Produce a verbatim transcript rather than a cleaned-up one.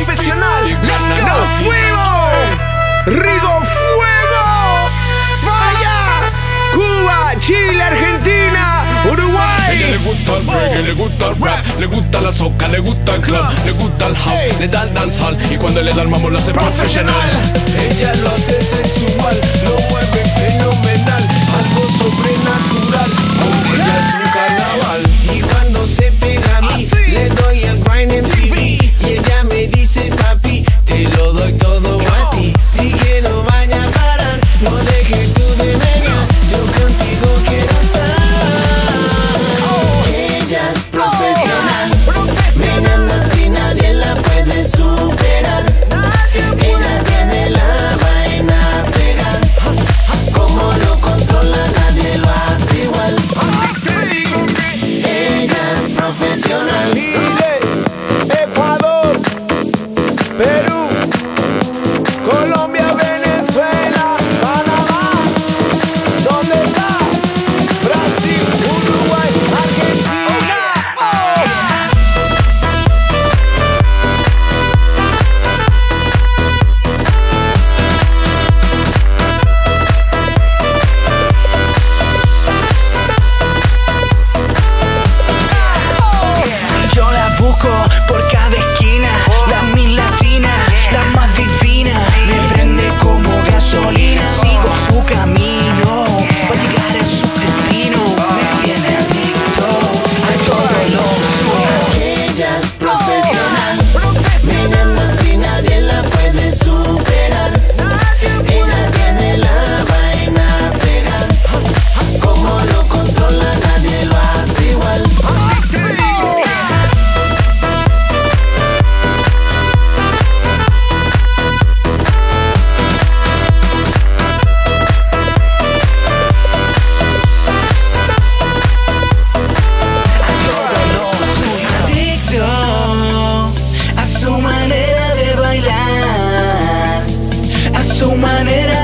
profesional. Let's go. ¡Nos fuimos! ¡Rigo Fuego! ¡Falla! Cuba, Chile, Argentina, Uruguay. A ella le gusta el reggae, le gusta el rap, le gusta la soca, le gusta el club, le gusta el house, le da el dancehall y cuando le da el mambo lo hace profesional. Ella lo hace sexual, lo mueve fenomenal, algo sobrenatural. Con ella es un carnaval. Y cuando se pega a mí, le doy el grind en T V. Y ella me dice, papi, te lo doy todo a ti. Si que no vaya a parar, no dejes tú de venir. Yo contigo quiero estar. Ella es profesional, mirando así nadie la puede superar. Ella tiene la vaina pegada, como lo controla nadie lo hace igual. Ella es profesional. Chile, Ecuador, Perú, Colombia, Venezuela, Panamá. ¿Dónde está? Brasil, Uruguay, Argentina. ¡Oh! Yo la busco por cada esquina, la mil latina, la más divina. Me prende como gasolina, sigo su camino para llegar a su destino. Me tiene adicto a todo lo suyo. Ella es profesional, mirando así nadie la puede superar. Ella tiene la vaina pegada, como lo controla nadie lo hace igual. Adicto a su manera de bailar, a su manera